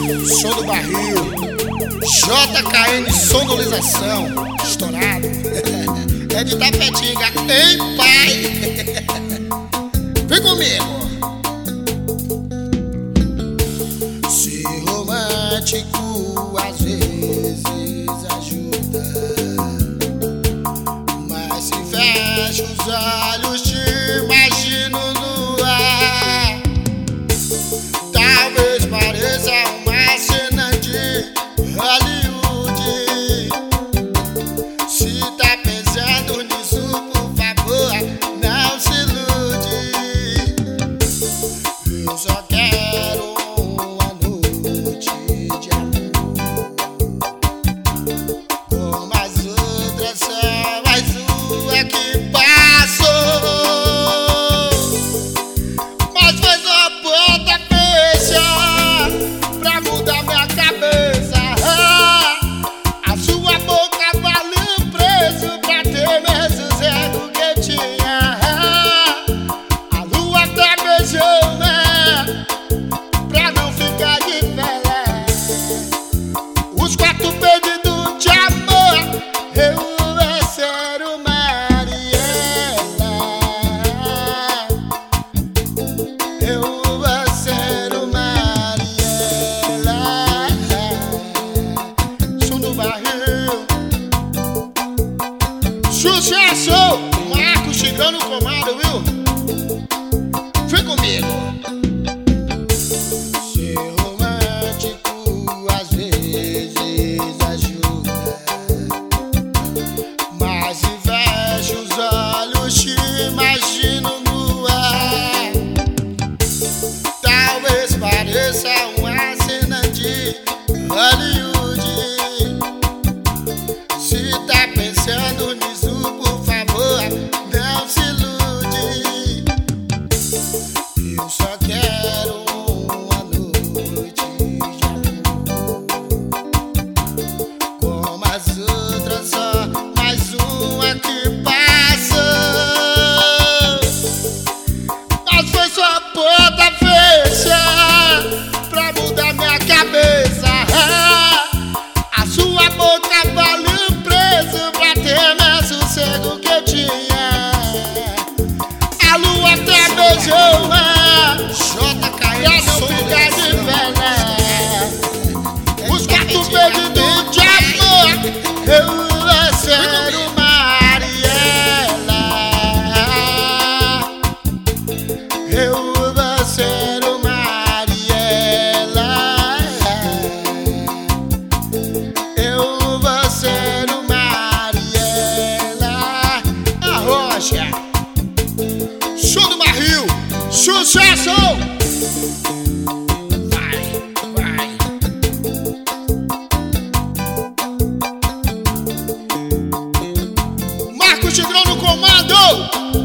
Som do barril, JKN Sonorização, estourado. É de Tapetinga, hein, pai? Vem comigo. Ser romântico às vezes ajuda, mas se fecha os olhos te imagino no ar. Talvez pareça uma cena de Hollywood. Se tá pensando nisso, por favor, não se ilude. Eu só quero uma noite de amor, como as outras, só mais uma que passou. Mas foi só ponta fecha pra mudar minha cabeça. A sua boca valeu o preço pra ter meu sossego que eu tinha. A lua até beijou, né, pra não ficar de vela. Os 4 perdidos de amor, eu ser o Mariela. Eu vou ser o Mariela. Som do barril, sucesso! Marcos chegando no comando, viu? Vem comigo. Ser romântico às vezes ajuda, mas se fecha os olhos te imagino no ar. Talvez pareça uma cena de Hollywood. Se tá pensando nisso, por favor, não se ilude. Eu só quero uma noite de amor, como as outras, só mais uma que passou. Mas foi só ponta fecha pra mudar minha cabeça. A sua boca valeu o preço pra ter meu sossego que eu tinha. A lua até beijou, pra não ficar de vela. Os 4 perdidos de amor, eu vou ser o Mariela. Eu vou ser o Mariela. Eu vou ser o Mariela. A rocha, show do barril, sucesso! Vai, vai. Marcos Tigrão no comando.